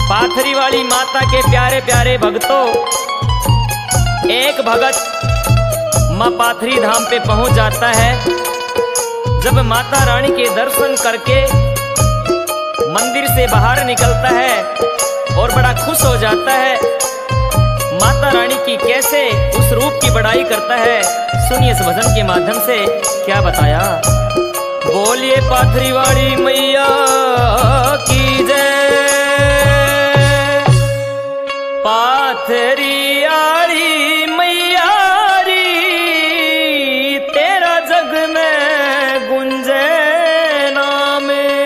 पाथरी वाली माता के प्यारे प्यारे भक्तों, एक भगत माँ पाथरी धाम पे पहुंच जाता है। जब माता रानी के दर्शन करके मंदिर से बाहर निकलता है और बड़ा खुश हो जाता है। माता रानी की कैसे उस रूप की बड़ाई करता है, सुनिए इस भजन के माध्यम से क्या बताया। बोलिए पाथरी वाली मैया की जय, पाथरी वाली मैया री, तेरा जग में गुंजे नाम।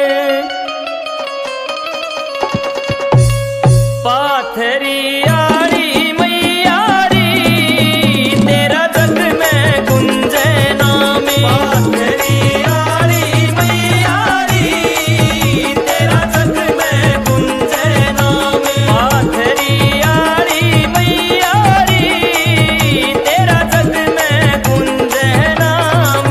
पाथरी वाली मैया री, तेरा जग में गुंजे नाम। पाथरी वाली मैया री, तेरा जग में गुंजे नाम। पाथरी वाली मैया री, तेरा जग में गुंजे नाम।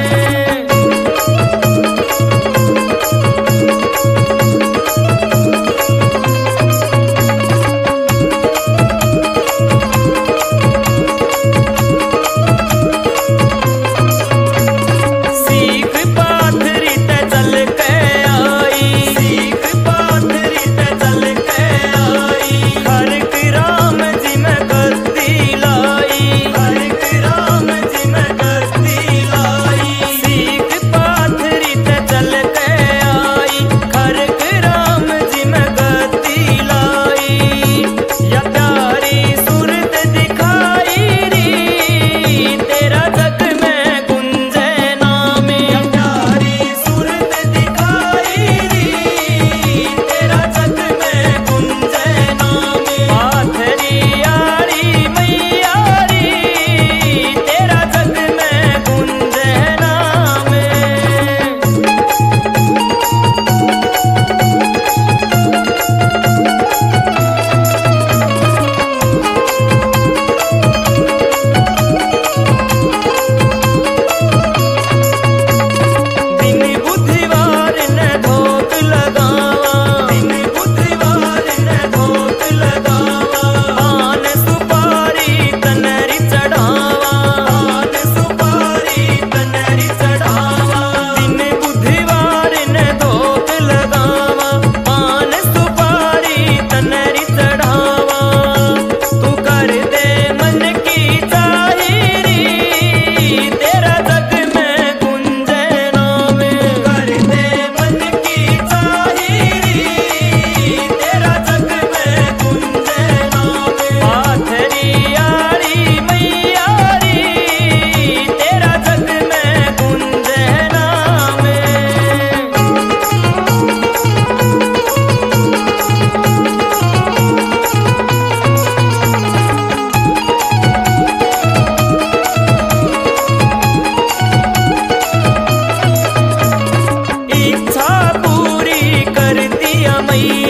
सीख पाथरी ते चल के आई, सीख पाथरी ते चल के आई। हर की राम जी में करती लाई, हर की राम जी में करती लाई। सीख पाथरी ते चल के आई, हर की राम जी में करती लाई। या प्यारी सूरत दिखाई री, तेरा जग में गुंजे नाम। या प्यारी सूरत दिखाई री, तेरा जग में गुंजे नाम। पाथरी वाली मैया री, तेरा जग में गुंजे नाम। दिन बुधवार ने धोक लगावा, दिन बुधवार ने धोक लगावा। पान सुपारी तनरी चढ़ावा, पान सुपारी तनरी चढ़ावा। दिन बुधवार ने धोक लगावा, पान सुपारी तनरी चढ़ावा। तू कर दे मन की चाहिरी, तेरा जग में गुंजे नाम। कर दे मन की चाहिरी, तेरा जग में गुंजे नाम। पाथरी वाली मैया री, तेरा जग में गुंजे नाम। इच्छा पूरी कर दिया मैया